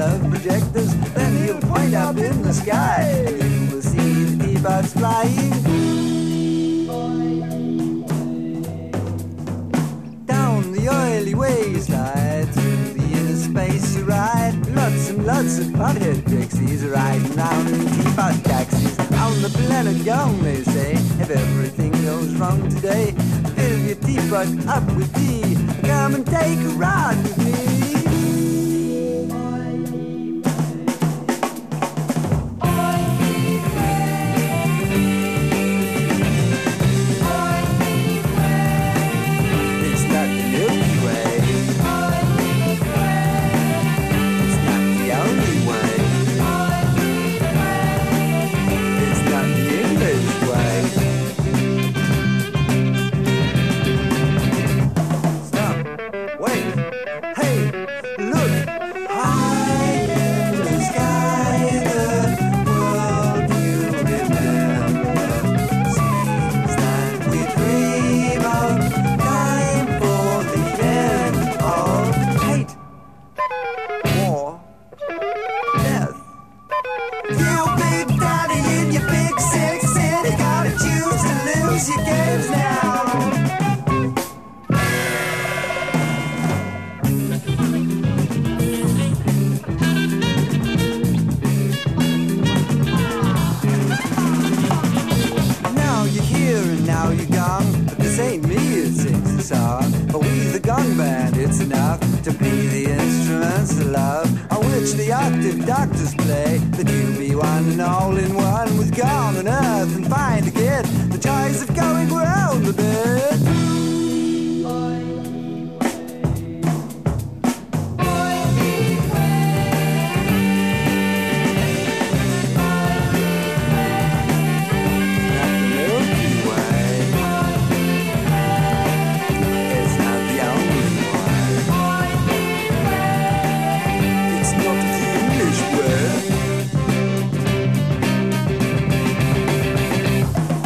love projectors. Then he'll point up in the sky, and you will see the teapots flying down the oily wayside, through the inner space you ride. Lots and lots of pothead pixies riding round in teapot taxis. On the planet young, they say, if everything goes wrong today, fill your teapot up with tea. Come and take a ride with me. Doctors play, that you be one and all in one.